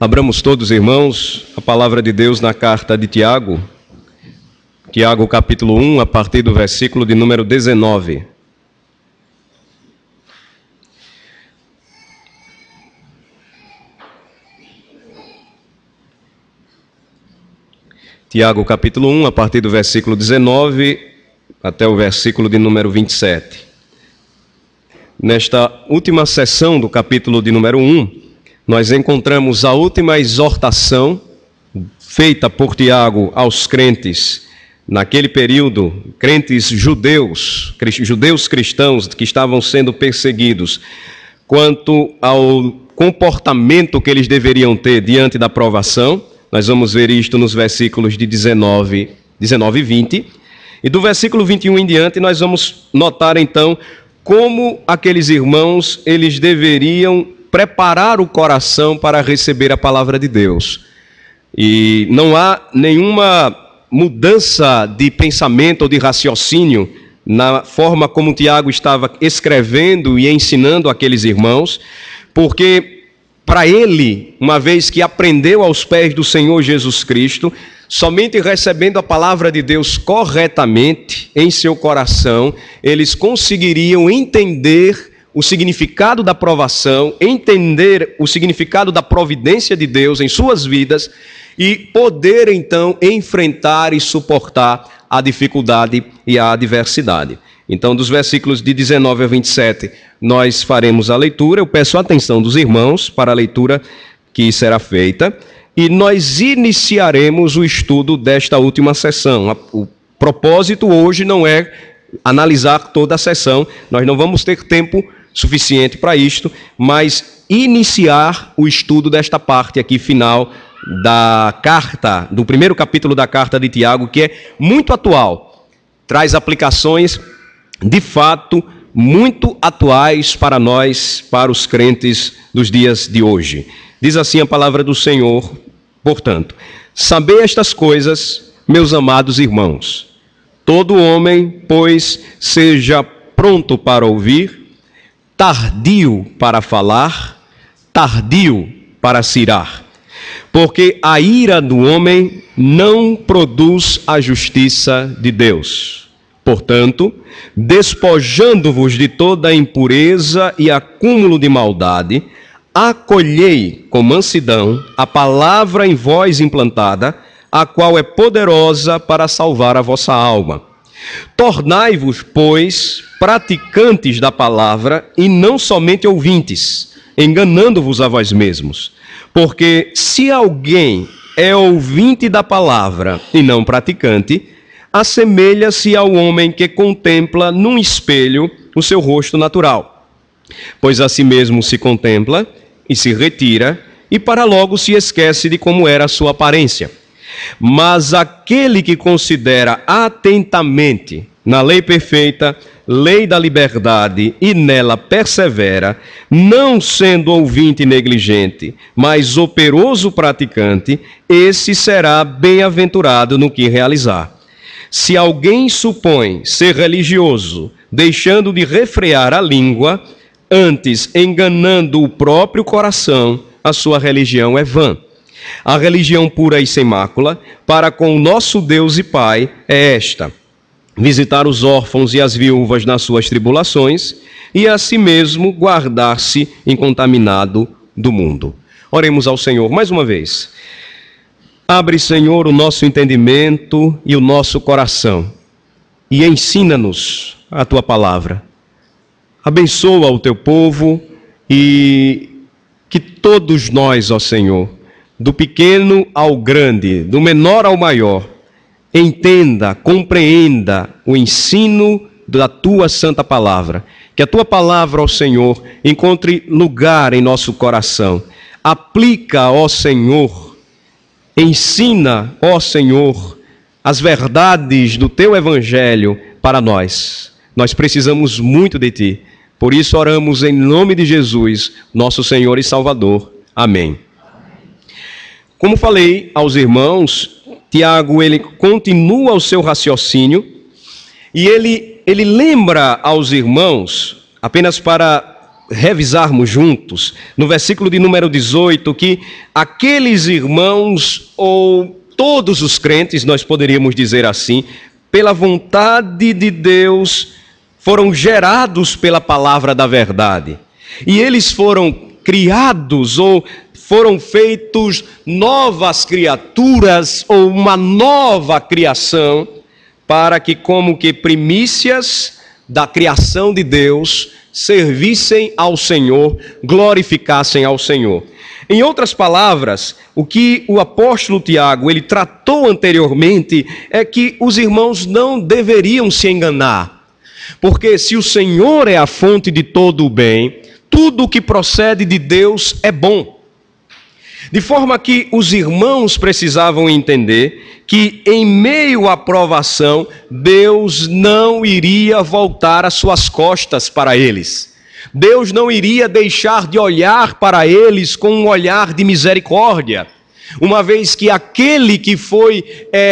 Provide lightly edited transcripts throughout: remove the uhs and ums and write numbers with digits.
Abramos todos, irmãos, a palavra de Deus na carta de Tiago. Tiago, capítulo 1, a partir do versículo de número 19. Tiago, capítulo 1, a partir do versículo 19 até o versículo de número 27. Nesta última sessão do capítulo de número 1, nós encontramos a última exortação feita por Tiago aos crentes naquele período, crentes judeus cristãos que estavam sendo perseguidos, quanto ao comportamento que eles deveriam ter diante da provação. Nós vamos ver isto nos versículos de 19 e 20. E do versículo 21 em diante, nós vamos notar então como aqueles irmãos, eles deveriam preparar o coração para receber a palavra de Deus. E não há nenhuma mudança de pensamento ou de raciocínio na forma como Tiago estava escrevendo e ensinando aqueles irmãos, porque para ele, uma vez que aprendeu aos pés do Senhor Jesus Cristo, somente recebendo a palavra de Deus corretamente em seu coração, eles conseguiriam entender o significado da provação, entender o significado da providência de Deus em suas vidas e poder então enfrentar e suportar a dificuldade e a adversidade. Então, dos versículos de 19 a 27, nós faremos a leitura. Eu peço a atenção dos irmãos para a leitura que será feita e nós iniciaremos o estudo desta última sessão. O propósito hoje não é analisar toda a sessão, nós não vamos ter tempo suficiente para isto, mas iniciar o estudo desta parte aqui final da carta, do primeiro capítulo da carta de Tiago, que é muito atual, traz aplicações de fato muito atuais para nós, para os crentes dos dias de hoje. Diz assim a palavra do Senhor: portanto, sabei estas coisas, meus amados irmãos, todo homem, pois, seja pronto para ouvir, tardio para falar, tardio para se irar, porque a ira do homem não produz a justiça de Deus. Portanto, despojando-vos de toda a impureza e acúmulo de maldade, acolhei com mansidão a palavra em vós implantada, a qual é poderosa para salvar a vossa alma. Tornai-vos, pois, praticantes da palavra e não somente ouvintes, enganando-vos a vós mesmos. Porque se alguém é ouvinte da palavra e não praticante, assemelha-se ao homem que contempla num espelho o seu rosto natural. Pois a si mesmo se contempla e se retira, e para logo se esquece de como era a sua aparência. Mas aquele que considera atentamente na lei perfeita, lei da liberdade, e nela persevera, não sendo ouvinte negligente, mas operoso praticante, esse será bem-aventurado no que realizar. Se alguém supõe ser religioso, deixando de refrear a língua, antes enganando o próprio coração, a sua religião é vã. A religião pura e sem mácula, para com o nosso Deus e Pai, é esta: visitar os órfãos e as viúvas nas suas tribulações, e a si mesmo guardar-se incontaminado do mundo. Oremos ao Senhor mais uma vez. Abre, Senhor, o nosso entendimento e o nosso coração, e ensina-nos a Tua palavra. Abençoa o Teu povo, e que todos nós, ó Senhor, do pequeno ao grande, do menor ao maior, entenda, compreenda o ensino da Tua santa palavra. Que a Tua palavra, ó Senhor, encontre lugar em nosso coração. Aplica, ó Senhor, ensina, ó Senhor, as verdades do Teu Evangelho para nós. Nós precisamos muito de Ti. Por isso oramos em nome de Jesus, nosso Senhor e Salvador. Amém. Como falei aos irmãos, Tiago, ele continua o seu raciocínio e ele lembra aos irmãos, apenas para revisarmos juntos, no versículo de número 18, que aqueles irmãos, ou todos os crentes, nós poderíamos dizer assim, pela vontade de Deus, foram gerados pela palavra da verdade. E eles foram criados, ou foram feitos novas criaturas, ou uma nova criação, para que como que primícias da criação de Deus servissem ao Senhor, glorificassem ao Senhor. Em outras palavras, o que o apóstolo Tiago ele tratou anteriormente é que os irmãos não deveriam se enganar, porque se o Senhor é a fonte de todo o bem, tudo o que procede de Deus é bom. De forma que os irmãos precisavam entender que em meio à provação, Deus não iria voltar as suas costas para eles. Deus não iria deixar de olhar para eles com um olhar de misericórdia. Uma vez que aquele que foi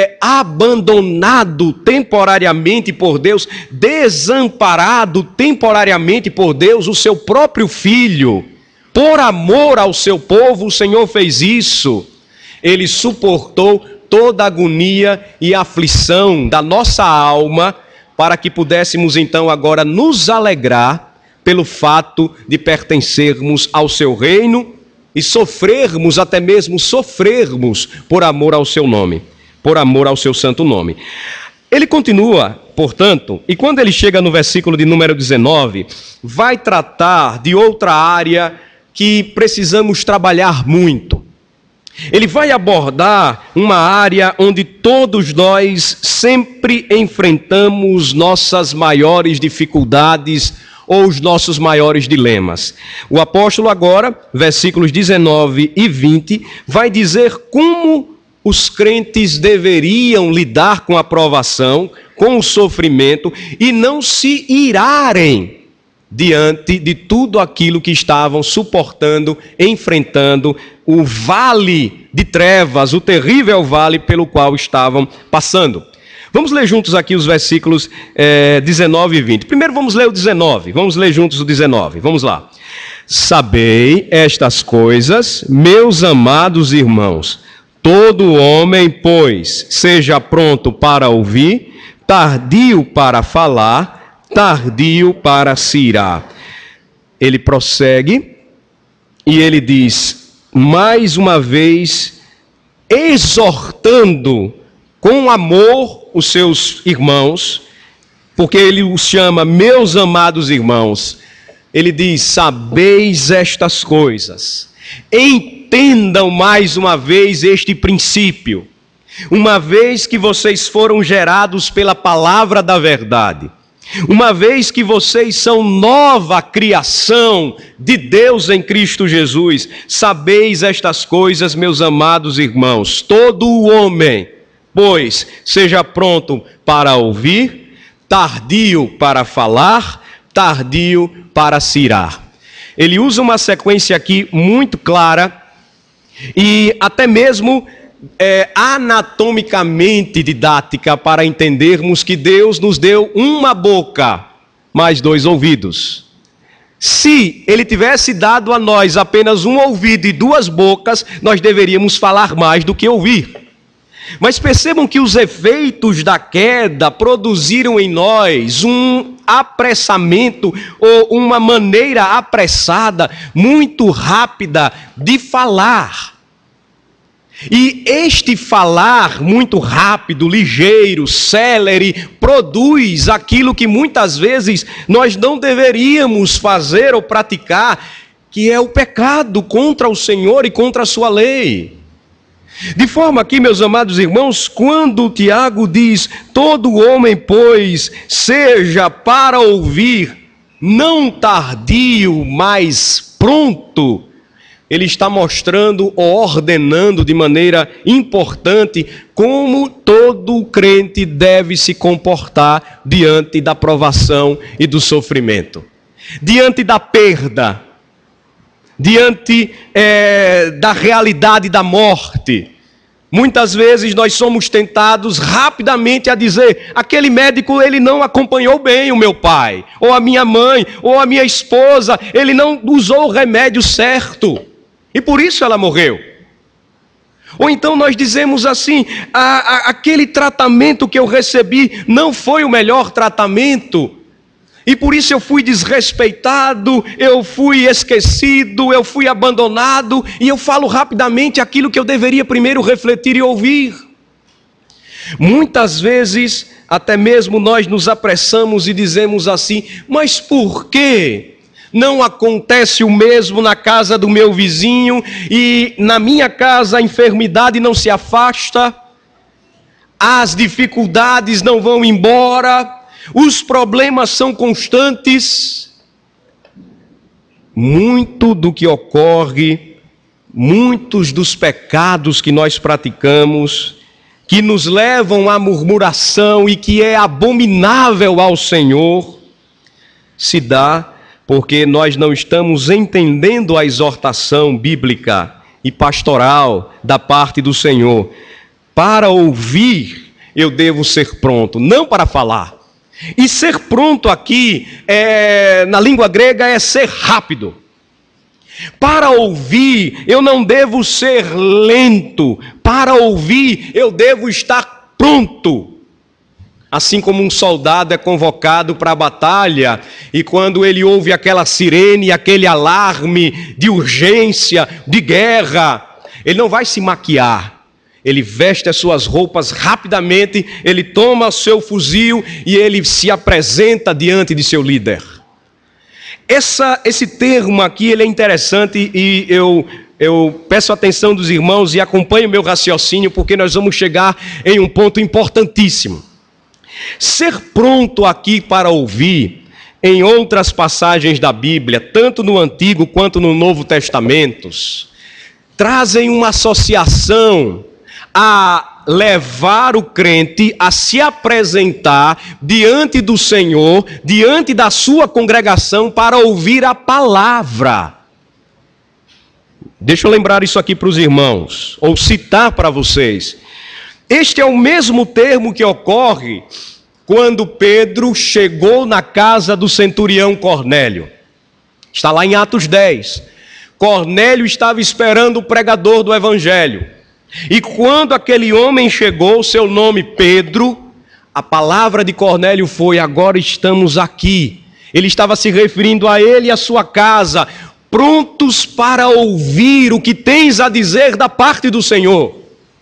abandonado temporariamente por Deus, desamparado temporariamente por Deus, o seu próprio filho, por amor ao seu povo, o Senhor fez isso. Ele suportou toda a agonia e aflição da nossa alma, para que pudéssemos então agora nos alegrar pelo fato de pertencermos ao seu reino e sofrermos, até mesmo sofrermos por amor ao seu nome, por amor ao seu santo nome. Ele continua, portanto, e quando ele chega no versículo de número 19, vai tratar de outra área que precisamos trabalhar muito. Ele vai abordar uma área onde todos nós sempre enfrentamos nossas maiores dificuldades ou os nossos maiores dilemas. O apóstolo agora, versículos 19 e 20, vai dizer como os crentes deveriam lidar com a provação, com o sofrimento, e não se irarem diante de tudo aquilo que estavam suportando, enfrentando o vale de trevas, o terrível vale pelo qual estavam passando. Vamos ler juntos aqui os versículos 19 e 20. Primeiro vamos ler o 19, vamos ler juntos o 19, vamos lá. Sabei estas coisas, meus amados irmãos, todo homem, pois, seja pronto para ouvir, tardio para falar, tardio para se irar. Ele prossegue e ele diz, mais uma vez, exortando com amor os seus irmãos, porque ele os chama meus amados irmãos. Ele diz, sabeis estas coisas, entendam mais uma vez este princípio, uma vez que vocês foram gerados pela palavra da verdade, uma vez que vocês são nova criação de Deus em Cristo Jesus, sabeis estas coisas, meus amados irmãos, todo o homem, pois, seja pronto para ouvir, tardio para falar, tardio para se irar. Ele usa uma sequência aqui muito clara e até mesmo anatomicamente didática para entendermos que Deus nos deu uma boca, mais 2 ouvidos. Se Ele tivesse dado a nós apenas um ouvido e 2 bocas, nós deveríamos falar mais do que ouvir. Mas percebam que os efeitos da queda produziram em nós um apressamento ou uma maneira apressada, muito rápida de falar. E este falar muito rápido, ligeiro, célere, produz aquilo que muitas vezes nós não deveríamos fazer ou praticar, que é o pecado contra o Senhor e contra a sua lei. De forma que, meus amados irmãos, quando Tiago diz, todo homem, pois, seja para ouvir, não tardio, mas pronto, ele está mostrando ou ordenando de maneira importante como todo crente deve se comportar diante da provação e do sofrimento, diante da perda, diante da realidade da morte, Muitas vezes nós somos tentados rapidamente a dizer: aquele médico, ele não acompanhou bem o meu pai, ou a minha mãe, ou a minha esposa, ele não usou o remédio certo, e por isso ela morreu. Ou então nós dizemos assim: aquele tratamento que eu recebi não foi o melhor tratamento, e por isso eu fui desrespeitado, eu fui esquecido, eu fui abandonado, e eu falo rapidamente aquilo que eu deveria primeiro refletir e ouvir. Muitas vezes, até mesmo nós nos apressamos e dizemos assim: mas por quê? Não acontece o mesmo na casa do meu vizinho, e na minha casa a enfermidade não se afasta, as dificuldades não vão embora, os problemas são constantes. Muito do que ocorre, muitos dos pecados que nós praticamos, que nos levam à murmuração e que é abominável ao Senhor, se dá porque nós não estamos entendendo a exortação bíblica e pastoral da parte do Senhor. Para ouvir, eu devo ser pronto, não para falar. E ser pronto aqui, na língua grega, é ser rápido. Para ouvir, eu não devo ser lento. Para ouvir, eu devo estar pronto. Assim como um soldado é convocado para a batalha, e quando ele ouve aquela sirene, aquele alarme de urgência, de guerra, ele não vai se maquiar. Ele veste as suas roupas rapidamente, ele toma o seu fuzil e ele se apresenta diante de seu líder. Esse termo aqui ele é interessante, e eu peço a atenção dos irmãos e acompanhe o meu raciocínio, porque nós vamos chegar em um ponto importantíssimo. Ser pronto aqui para ouvir, em outras passagens da Bíblia, tanto no Antigo quanto no Novo Testamentos, trazem uma associação a levar o crente a se apresentar diante do Senhor, diante da sua congregação, para ouvir a palavra. Deixa eu lembrar isso aqui para os irmãos, ou citar para vocês. Este é o mesmo termo que ocorre quando Pedro chegou na casa do centurião Cornélio. Está lá em Atos 10. Cornélio estava esperando o pregador do evangelho. E quando aquele homem chegou, seu nome Pedro, a palavra de Cornélio foi: agora estamos aqui. Ele estava se referindo a ele e a sua casa, prontos para ouvir o que tens a dizer da parte do Senhor.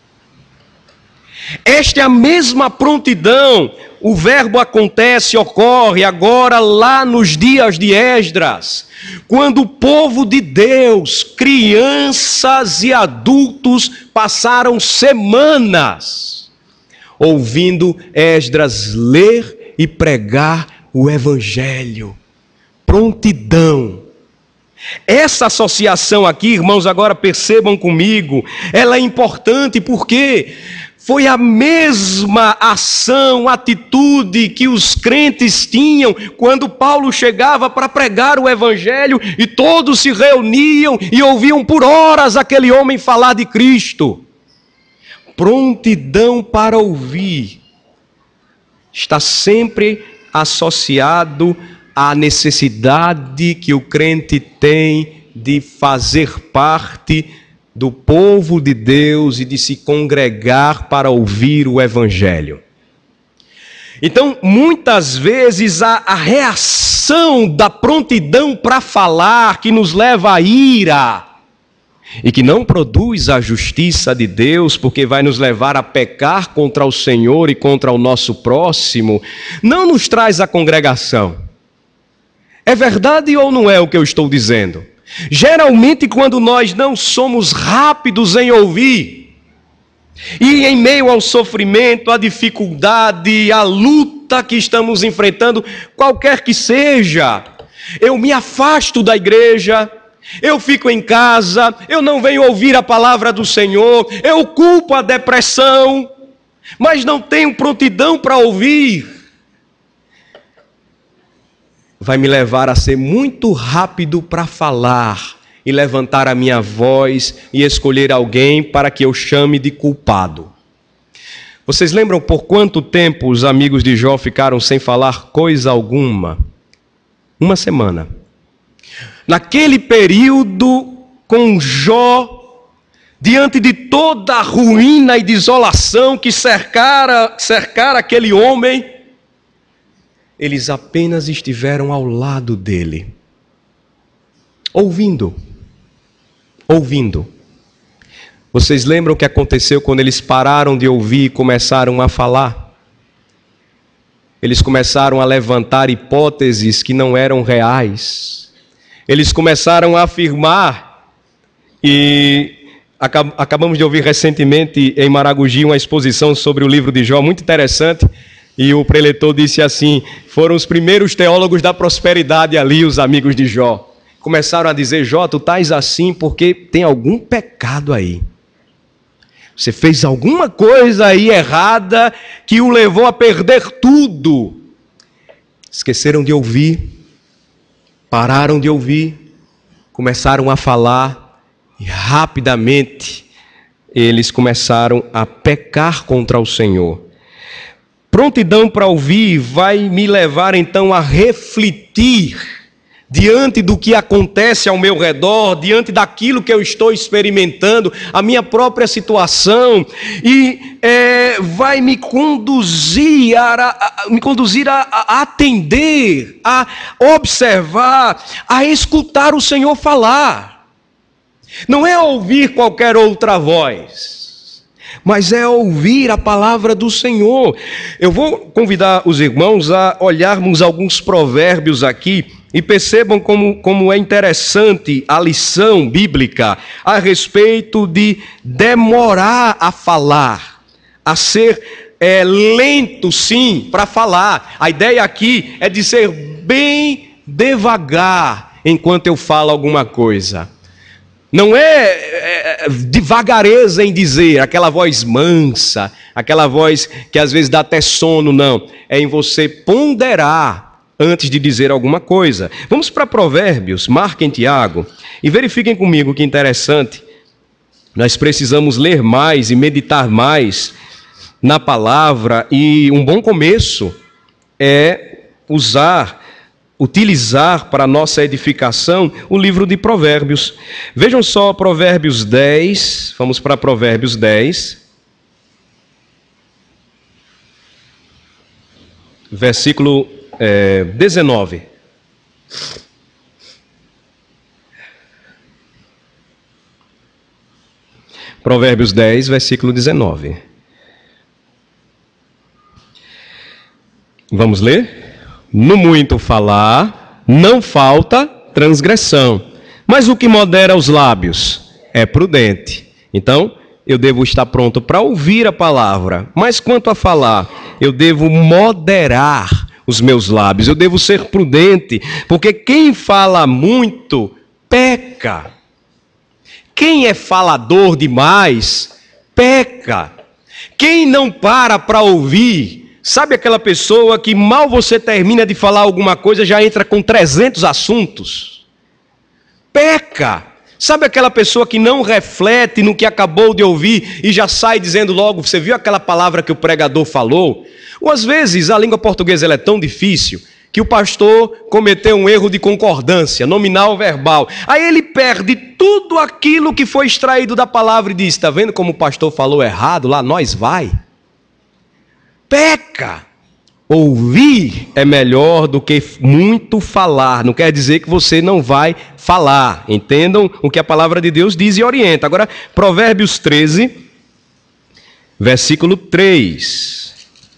Esta é a mesma prontidão. O verbo acontece, ocorre agora lá nos dias de Esdras, quando o povo de Deus, crianças e adultos, passaram semanas ouvindo Esdras ler e pregar o evangelho. Prontidão. Essa associação aqui, irmãos, agora percebam comigo, ela é importante porque foi a mesma ação, atitude que os crentes tinham quando Paulo chegava para pregar o evangelho e todos se reuniam e ouviam por horas aquele homem falar de Cristo. Prontidão para ouvir está sempre associado à necessidade que o crente tem de fazer parte do povo de Deus e de se congregar para ouvir o evangelho. Então, muitas vezes a reação da prontidão para falar, que nos leva à ira e que não produz a justiça de Deus, porque vai nos levar a pecar contra o Senhor e contra o nosso próximo, não nos traz a congregação. É verdade ou não é o que eu estou dizendo? Geralmente, quando nós não somos rápidos em ouvir, e em meio ao sofrimento, à dificuldade, à luta que estamos enfrentando, qualquer que seja, eu me afasto da igreja, eu fico em casa, eu não venho ouvir a palavra do Senhor, eu culpo a depressão, mas não tenho prontidão para ouvir, vai me levar a ser muito rápido para falar e levantar a minha voz e escolher alguém para que eu chame de culpado. Vocês lembram por quanto tempo os amigos de Jó ficaram sem falar coisa alguma? 1 semana. Naquele período, com Jó, diante de toda a ruína e desolação que cercara aquele homem, eles apenas estiveram ao lado dele, ouvindo. Vocês lembram o que aconteceu quando eles pararam de ouvir e começaram a falar? Eles começaram a levantar hipóteses que não eram reais. Eles começaram a afirmar, e acabamos de ouvir recentemente em Maragogi uma exposição sobre o livro de Jó, muito interessante, e o preletor disse assim: foram os primeiros teólogos da prosperidade ali, os amigos de Jó. Começaram a dizer: Jó, tu estás assim porque tem algum pecado aí. Você fez alguma coisa aí errada que o levou a perder tudo. Esqueceram de ouvir, pararam de ouvir, começaram a falar e rapidamente eles começaram a pecar contra o Senhor. Prontidão para ouvir vai me levar então a refletir diante do que acontece ao meu redor, diante daquilo que eu estou experimentando, a minha própria situação, e vai me conduzir a atender, a observar, a escutar o Senhor falar. Não é ouvir qualquer outra voz, mas é ouvir a palavra do Senhor. Eu vou convidar os irmãos a olharmos alguns provérbios aqui, e percebam como é interessante a lição bíblica a respeito de demorar a falar, a ser lento sim para falar. A ideia aqui é de ser bem devagar enquanto eu falo alguma coisa. Não é devagareza em dizer, aquela voz mansa, aquela voz que às vezes dá até sono, não. É em você ponderar antes de dizer alguma coisa. Vamos para Provérbios, marquem Tiago, e verifiquem comigo que interessante. Nós precisamos ler mais e meditar mais na palavra, e um bom começo é utilizar para nossa edificação o livro de Provérbios. Vejam só Provérbios 10, vamos para Provérbios 10, versículo 19. Provérbios 10, versículo 19. Vamos ler? No muito falar, não falta transgressão, mas o que modera os lábios é prudente. Então, eu devo estar pronto para ouvir a palavra, mas quanto a falar, eu devo moderar os meus lábios, eu devo ser prudente, porque quem fala muito, peca. Quem é falador demais, peca. Quem não para ouvir, sabe aquela pessoa que mal você termina de falar alguma coisa, já entra com 300 assuntos? Peca. Sabe aquela pessoa que não reflete no que acabou de ouvir e já sai dizendo logo, você viu aquela palavra que o pregador falou? Ou às vezes a língua portuguesa ela é tão difícil que o pastor cometeu um erro de concordância, nominal, verbal. Aí ele perde tudo aquilo que foi extraído da palavra e diz, está vendo como o pastor falou errado? Lá nós vai. Peca. Ouvir é melhor do que muito falar. Não quer dizer que você não vai falar. Entendam o que a palavra de Deus diz e orienta. Agora, Provérbios 13, versículo 3.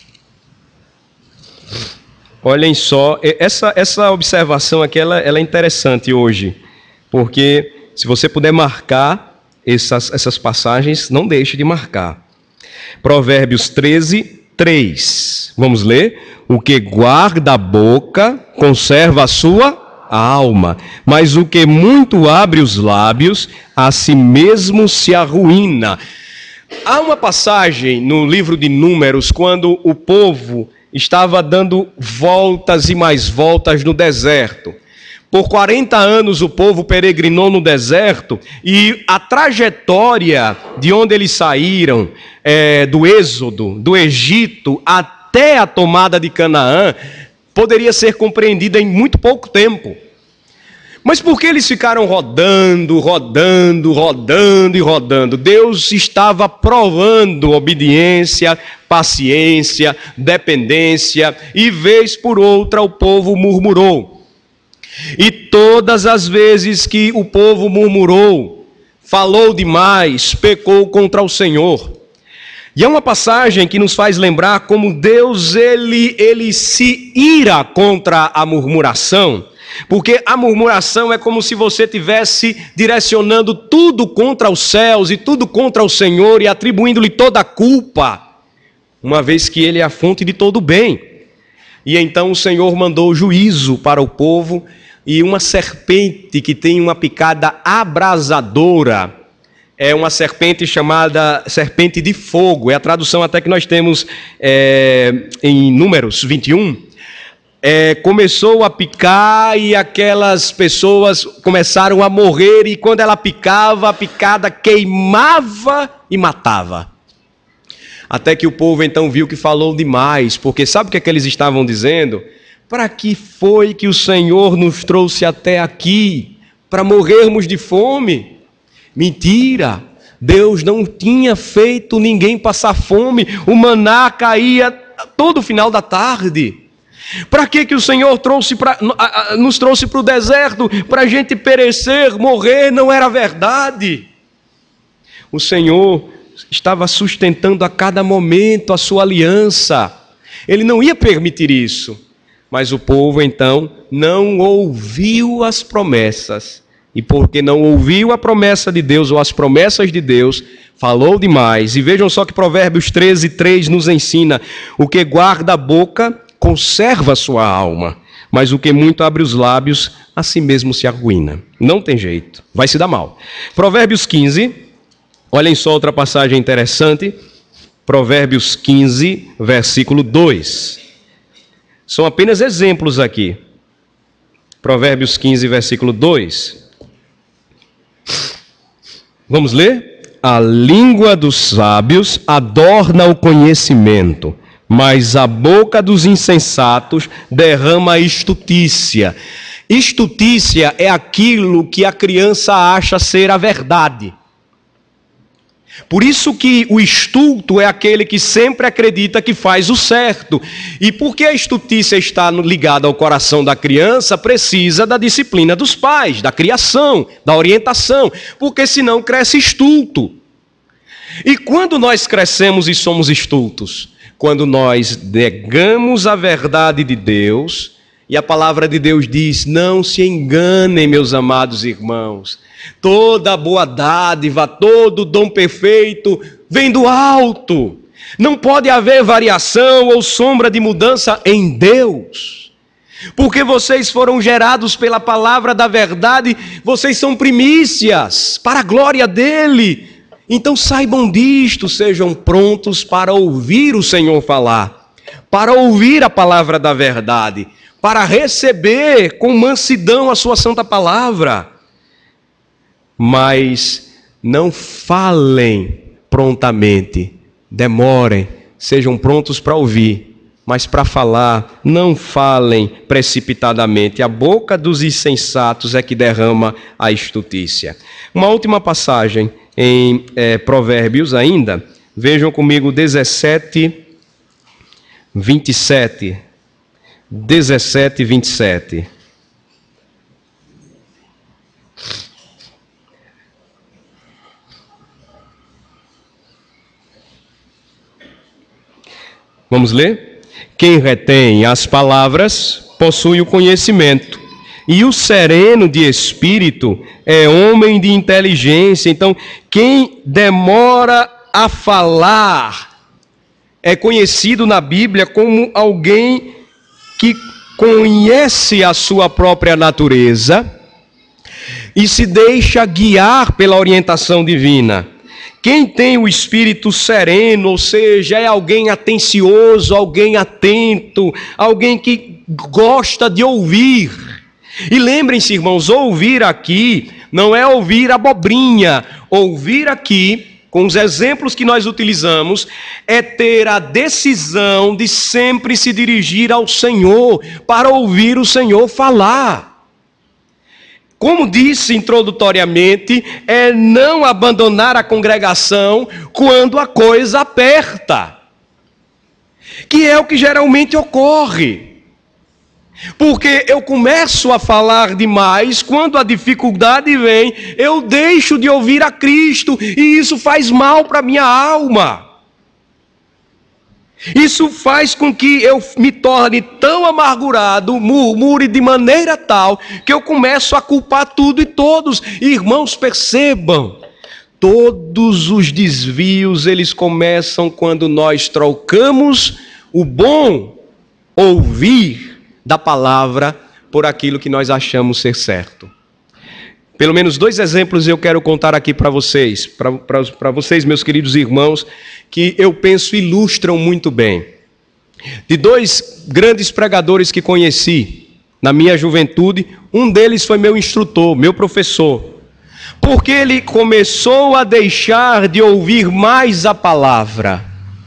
Olhem só, essa observação aqui ela é interessante hoje. Porque se você puder marcar essas passagens, não deixe de marcar. Provérbios 13, 3. Vamos ler? O que guarda a boca conserva a sua alma, mas o que muito abre os lábios, a si mesmo se arruína. Há uma passagem no livro de Números, quando o povo estava dando voltas e mais voltas no deserto. Por 40 anos o povo peregrinou no deserto e a trajetória de onde eles saíram, do Êxodo, do Egito, até a tomada de Canaã, poderia ser compreendida em muito pouco tempo. Mas por que eles ficaram rodando? Deus estava provando obediência, paciência, dependência, e vez por outra o povo murmurou. E todas as vezes que o povo murmurou, falou demais, pecou contra o Senhor. E é uma passagem que nos faz lembrar como Deus ele se ira contra a murmuração, porque a murmuração é como se você estivesse direcionando tudo contra os céus e tudo contra o Senhor e atribuindo-lhe toda a culpa, uma vez que Ele é a fonte de todo o bem. E então o Senhor mandou juízo para o povo e uma serpente que tem uma picada abrasadora. É uma serpente chamada serpente de fogo. É a tradução até que nós temos em Números 21. Começou a picar e aquelas pessoas começaram a morrer. E quando ela picava, a picada queimava e matava. Até que o povo então viu que falou demais. Porque sabe o que é que eles estavam dizendo? Para que foi que o Senhor nos trouxe até aqui? Para morrermos de fome? Mentira! Deus não tinha feito ninguém passar fome. O maná caía todo final da tarde. Para que o Senhor nos trouxe para o deserto? Para a gente perecer, morrer? Não era verdade. O Senhor estava sustentando a cada momento a sua aliança. Ele não ia permitir isso. Mas o povo, então, não ouviu as promessas. E porque não ouviu a promessa de Deus, ou as promessas de Deus, falou demais. E vejam só que Provérbios 13:3 nos ensina: o que guarda a boca, conserva a sua alma. Mas o que muito abre os lábios, a si mesmo se arruína. Não tem jeito, vai se dar mal. Provérbios 15, olhem só outra passagem interessante. Provérbios 15, versículo 2. São apenas exemplos aqui. Provérbios 15, versículo 2. Vamos ler? A língua dos sábios adorna o conhecimento, mas a boca dos insensatos derrama estutícia. Estutícia é aquilo que a criança acha ser a verdade. Por isso que o estulto é aquele que sempre acredita que faz o certo. E porque a estutícia está ligada ao coração da criança, precisa da disciplina dos pais, da criação, da orientação, porque senão cresce estulto. E quando nós crescemos e somos estultos? Quando nós negamos a verdade de Deus, e a palavra de Deus diz: não se enganem, meus amados irmãos, toda boa dádiva, todo dom perfeito vem do alto. Não pode haver variação ou sombra de mudança em Deus. Porque vocês foram gerados pela palavra da verdade, vocês são primícias para a glória dele. Então saibam disto, sejam prontos para ouvir o Senhor falar, para ouvir a palavra da verdade, para receber com mansidão a sua santa palavra. Mas não falem prontamente, demorem, sejam prontos para ouvir, mas para falar, não falem precipitadamente. A boca dos insensatos é que derrama a estutícia. Uma última passagem em Provérbios ainda, vejam comigo 17, 27. 17, 27. Vamos ler? Quem retém as palavras possui o conhecimento, e o sereno de espírito é homem de inteligência. Então, quem demora a falar é conhecido na Bíblia como alguém que conhece a sua própria natureza e se deixa guiar pela orientação divina. Quem tem o espírito sereno, ou seja, é alguém atencioso, alguém atento, alguém que gosta de ouvir, E lembrem-se, irmãos, ouvir aqui não é ouvir abobrinha. Ouvir aqui, com os exemplos que nós utilizamos, é ter a decisão de sempre se dirigir ao Senhor, para ouvir o Senhor falar. Como disse introdutoriamente, é não abandonar a congregação quando a coisa aperta, que é o que geralmente ocorre. Porque eu começo a falar demais, quando a dificuldade vem, eu deixo de ouvir a Cristo, e isso faz mal para a minha alma. Isso faz com que eu me torne tão amargurado, murmure de maneira tal, que eu começo a culpar tudo e todos. Irmãos, percebam, todos os desvios, eles começam quando nós trocamos o bom ouvir da palavra por aquilo que nós achamos ser certo. Pelo menos 2 exemplos eu quero contar aqui para vocês, meus queridos irmãos, que eu penso ilustram muito bem. De 2 grandes pregadores que conheci na minha juventude, um deles foi meu instrutor, meu professor, porque ele começou a deixar de ouvir mais a palavra.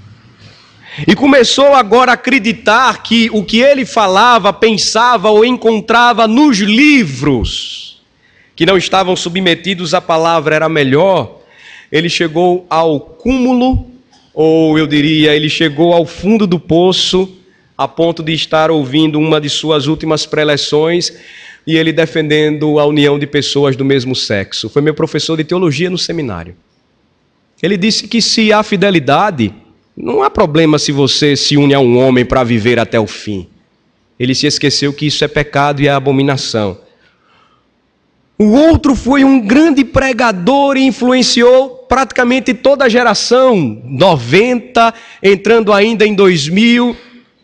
E começou agora a acreditar que o que ele falava, pensava ou encontrava nos livros, que não estavam submetidos à palavra, era melhor. Ele chegou ao cúmulo, ou eu diria, ele chegou ao fundo do poço, a ponto de estar ouvindo uma de suas últimas preleções, e ele defendendo a união de pessoas do mesmo sexo. Foi meu professor de teologia no seminário. Ele disse que se há fidelidade, não há problema se você se une a um homem para viver até o fim. Ele se esqueceu que isso é pecado e é abominação. O outro foi um grande pregador e influenciou praticamente toda a geração, 90, entrando ainda em 2000,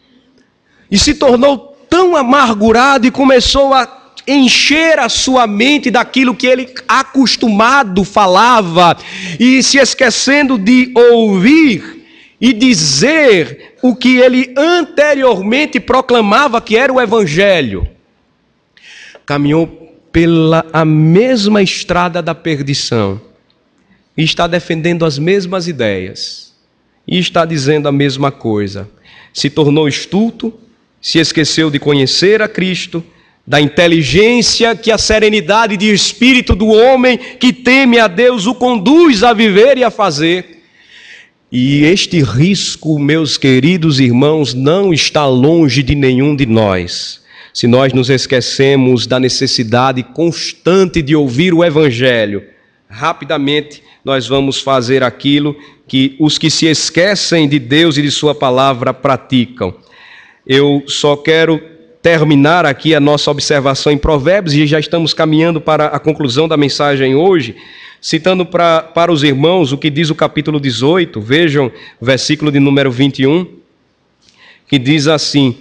e se tornou tão amargurado e começou a encher a sua mente daquilo que ele acostumado falava, e se esquecendo de ouvir e dizer o que ele anteriormente proclamava que era o Evangelho. Caminhou pela a mesma estrada da perdição, e está defendendo as mesmas ideias, e está dizendo a mesma coisa. Se tornou estulto, se esqueceu de conhecer a Cristo, da inteligência que a serenidade de espírito do homem que teme a Deus o conduz a viver e a fazer. E este risco, meus queridos irmãos, não está longe de nenhum de nós. Se nós nos esquecemos da necessidade constante de ouvir o Evangelho, rapidamente nós vamos fazer aquilo que os que se esquecem de Deus e de sua palavra praticam. Eu só quero terminar aqui a nossa observação em Provérbios, e já estamos caminhando para a conclusão da mensagem hoje, citando para os irmãos o que diz o capítulo 18, vejam, versículo de número 21, que diz assim,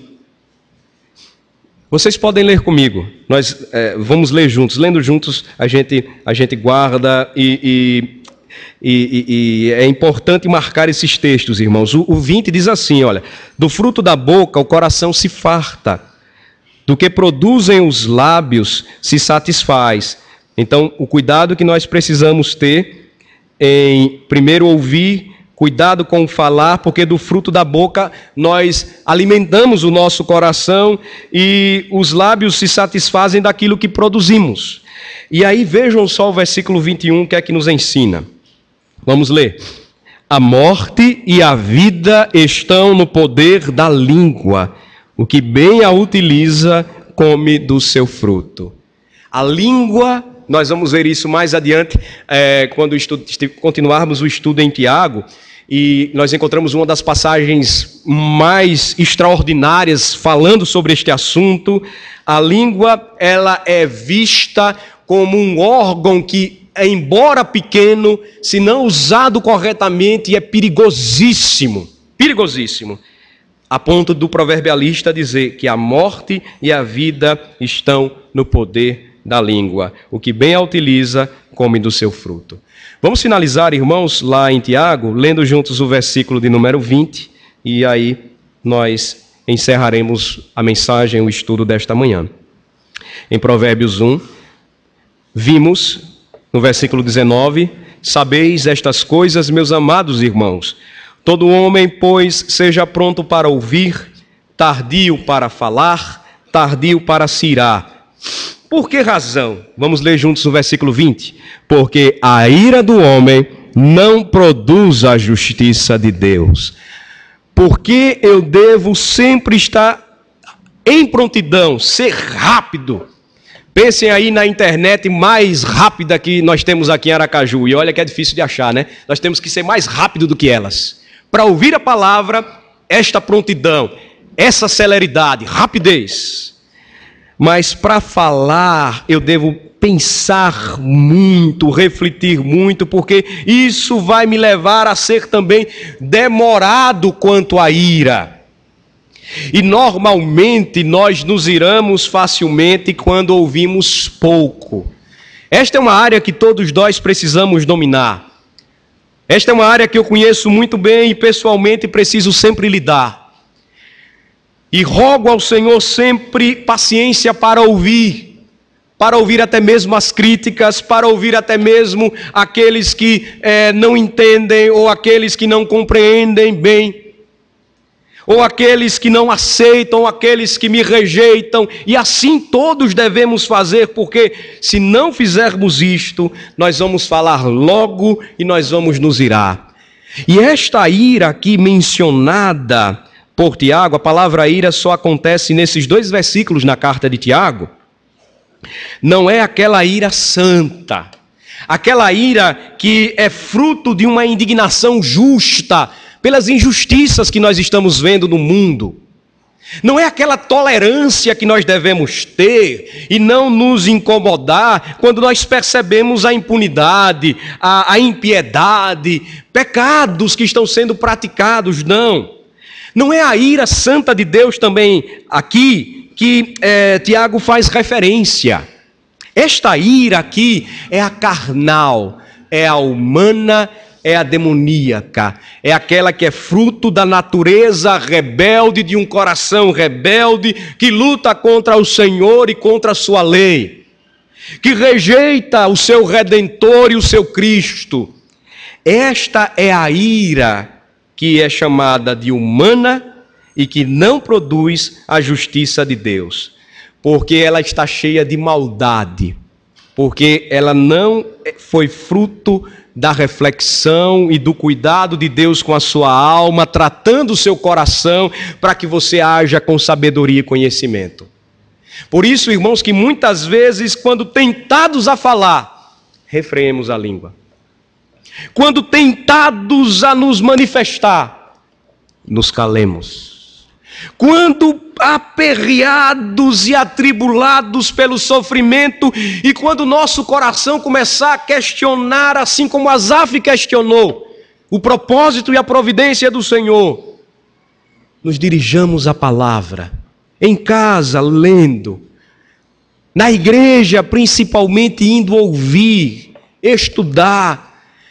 vocês podem ler comigo, nós vamos ler juntos, lendo juntos a gente guarda e é importante marcar esses textos, irmãos. O 20 diz assim, olha, do fruto da boca o coração se farta, do que produzem os lábios se satisfaz. Então, o cuidado que nós precisamos ter em, primeiro, ouvir, cuidado com o falar, porque do fruto da boca nós alimentamos o nosso coração e os lábios se satisfazem daquilo que produzimos. E aí vejam só o versículo 21, que é que nos ensina. Vamos ler. A morte e a vida estão no poder da língua. O que bem a utiliza, come do seu fruto. A língua, nós vamos ver isso mais adiante, quando continuarmos o estudo em Tiago, e nós encontramos uma das passagens mais extraordinárias falando sobre este assunto. A língua, ela é vista como um órgão que, embora pequeno, se não usado corretamente, é perigosíssimo, perigosíssimo. A ponto do proverbialista dizer que a morte e a vida estão no poder da língua. O que bem a utiliza, come do seu fruto. Vamos finalizar, irmãos, lá em Tiago, lendo juntos o versículo de número 20, e aí nós encerraremos a mensagem, o estudo desta manhã. Em Provérbios 1, vimos no versículo 19: sabeis estas coisas, meus amados irmãos. Todo homem, pois, seja pronto para ouvir, tardio para falar, tardio para se irar. Por que razão? Vamos ler juntos o versículo 20. Porque a ira do homem não produz a justiça de Deus. Porque eu devo sempre estar em prontidão, ser rápido. Pensem aí na internet mais rápida que nós temos aqui em Aracaju. E olha que é difícil de achar, né? Nós temos que ser mais rápido do que elas. Para ouvir a palavra, esta prontidão, essa celeridade, rapidez. Mas para falar, eu devo pensar muito, refletir muito, porque isso vai me levar a ser também demorado quanto à ira. E normalmente nós nos iramos facilmente quando ouvimos pouco. Esta é uma área que todos nós precisamos dominar. Esta é uma área que eu conheço muito bem e pessoalmente preciso sempre lidar. E rogo ao Senhor sempre paciência para ouvir até mesmo as críticas, para ouvir até mesmo aqueles que não entendem ou aqueles que não compreendem bem, ou aqueles que não aceitam, ou aqueles que me rejeitam, e assim todos devemos fazer, porque se não fizermos isto, nós vamos falar logo e nós vamos nos irar. E esta ira aqui mencionada por Tiago, a palavra ira só acontece nesses 2 versículos na carta de Tiago, não é aquela ira santa, aquela ira que é fruto de uma indignação justa, pelas injustiças que nós estamos vendo no mundo. Não é aquela tolerância que nós devemos ter e não nos incomodar quando nós percebemos a impunidade, a impiedade, pecados que estão sendo praticados, não. Não é a ira santa de Deus também aqui que Tiago faz referência. Esta ira aqui é a carnal, é a humana, é a demoníaca, é aquela que é fruto da natureza rebelde, de um coração rebelde, que luta contra o Senhor e contra a sua lei, que rejeita o seu Redentor e o seu Cristo. Esta é a ira que é chamada de humana e que não produz a justiça de Deus, porque ela está cheia de maldade, porque ela não foi fruto da reflexão e do cuidado de Deus com a sua alma, tratando o seu coração para que você haja com sabedoria e conhecimento. Por isso, irmãos, que muitas vezes, quando tentados a falar, refreemos a língua. Quando tentados a nos manifestar, nos calemos. Quando aperreados e atribulados pelo sofrimento, e quando nosso coração começar a questionar, assim como Asaf questionou, o propósito e a providência do Senhor, nos dirijamos à palavra, em casa, lendo, na igreja, principalmente indo ouvir, estudar,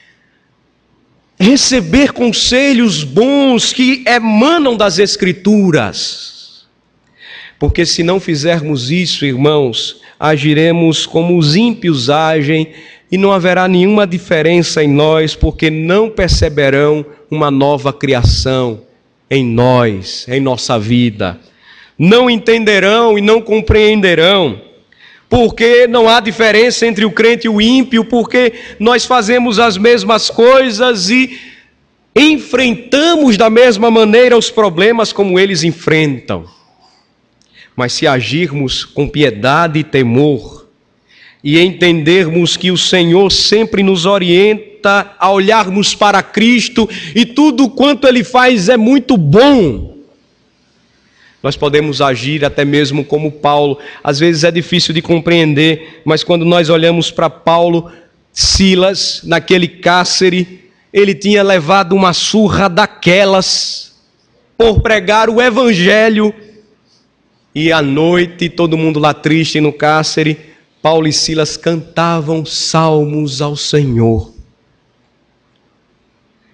receber conselhos bons que emanam das Escrituras. Porque se não fizermos isso, irmãos, agiremos como os ímpios agem e não haverá nenhuma diferença em nós, porque não perceberão uma nova criação em nós, em nossa vida. Não entenderão e não compreenderão, porque não há diferença entre o crente e o ímpio, porque nós fazemos as mesmas coisas e enfrentamos da mesma maneira os problemas como eles enfrentam. Mas se agirmos com piedade e temor, e entendermos que o Senhor sempre nos orienta a olharmos para Cristo, e tudo quanto Ele faz é muito bom, nós podemos agir até mesmo como Paulo. Às vezes é difícil de compreender, mas quando nós olhamos para Paulo, Silas, naquele cárcere, ele tinha levado uma surra daquelas por pregar o Evangelho. E à noite, todo mundo lá triste no cárcere, Paulo e Silas cantavam salmos ao Senhor.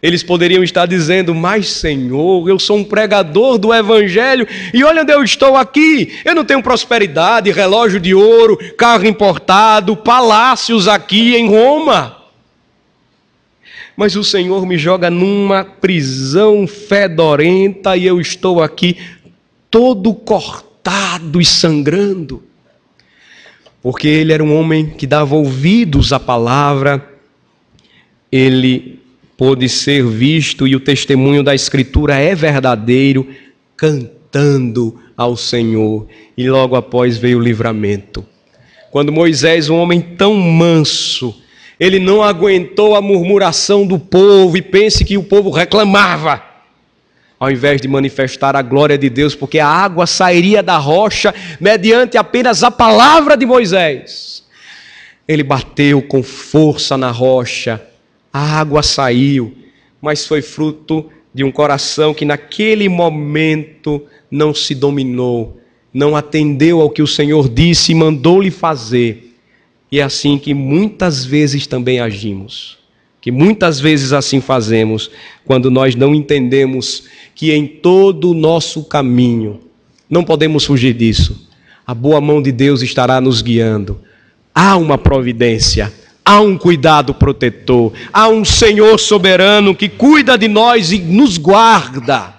Eles poderiam estar dizendo: mas Senhor, eu sou um pregador do Evangelho e olha onde eu estou aqui. Eu não tenho prosperidade, relógio de ouro, carro importado, palácios aqui em Roma. Mas o Senhor me joga numa prisão fedorenta e eu estou aqui todo cortado e sangrando. Porque ele era um homem que dava ouvidos à palavra, ele pôde ser visto, e o testemunho da Escritura é verdadeiro, cantando ao Senhor. E logo após veio o livramento. Quando Moisés, um homem tão manso, ele não aguentou a murmuração do povo, e pense que o povo reclamava, ao invés de manifestar a glória de Deus, porque a água sairia da rocha mediante apenas a palavra de Moisés. Ele bateu com força na rocha, a água saiu, mas foi fruto de um coração que naquele momento não se dominou, não atendeu ao que o Senhor disse e mandou-lhe fazer. E é assim que muitas vezes também agimos, que muitas vezes assim fazemos, quando nós não entendemos que em todo o nosso caminho, não podemos fugir disso, a boa mão de Deus estará nos guiando. Há uma providência, há um cuidado protetor, há um Senhor soberano que cuida de nós e nos guarda.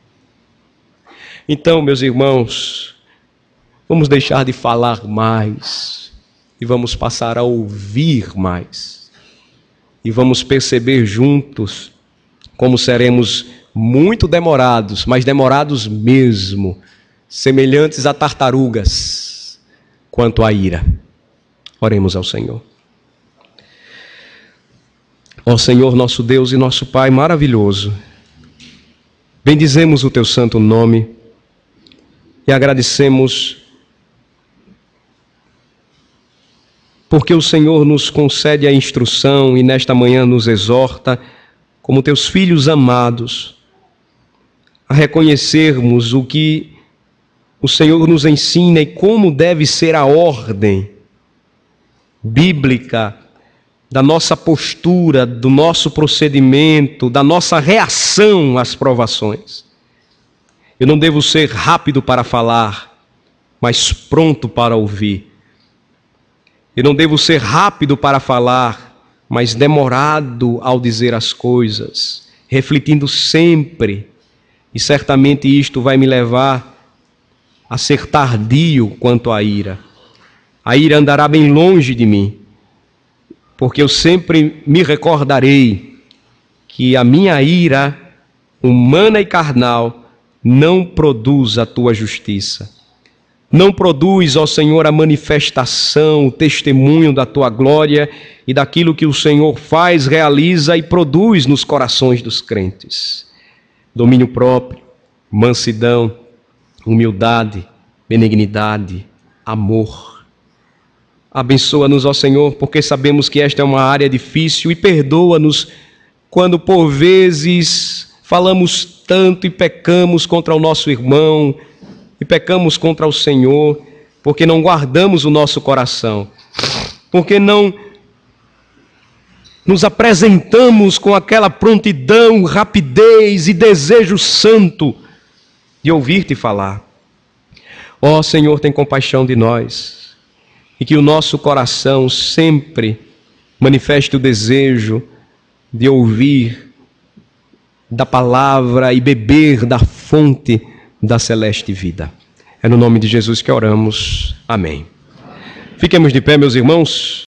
Então, meus irmãos, vamos deixar de falar mais e vamos passar a ouvir mais. E vamos perceber juntos como seremos muito demorados, mas demorados mesmo, semelhantes a tartarugas, quanto à ira. Oremos ao Senhor. Ó Senhor, nosso Deus e nosso Pai maravilhoso, bendizemos o Teu santo nome e agradecemos porque o Senhor nos concede a instrução e nesta manhã nos exorta, como Teus filhos amados, a reconhecermos o que o Senhor nos ensina e como deve ser a ordem bíblica da nossa postura, do nosso procedimento, da nossa reação às provações. Eu não devo ser rápido para falar, mas pronto para ouvir. Eu não devo ser rápido para falar, mas demorado ao dizer as coisas, refletindo sempre. E certamente isto vai me levar a ser tardio quanto à ira. A ira andará bem longe de mim, porque eu sempre me recordarei que a minha ira, humana e carnal, não produz a Tua justiça. Não produz, ó Senhor, a manifestação, o testemunho da Tua glória e daquilo que o Senhor faz, realiza e produz nos corações dos crentes. Domínio próprio, mansidão, humildade, benignidade, amor. Abençoa-nos, ó Senhor, porque sabemos que esta é uma área difícil, e perdoa-nos quando por vezes falamos tanto e pecamos contra o nosso irmão, e pecamos contra o Senhor, porque não guardamos o nosso coração, porque não nos apresentamos com aquela prontidão, rapidez e desejo santo de ouvir-te falar. Ó Senhor, tem compaixão de nós, e que o nosso coração sempre manifeste o desejo de ouvir da palavra e beber da fonte da celeste vida. É no nome de Jesus que oramos. Amém. Fiquemos de pé, meus irmãos.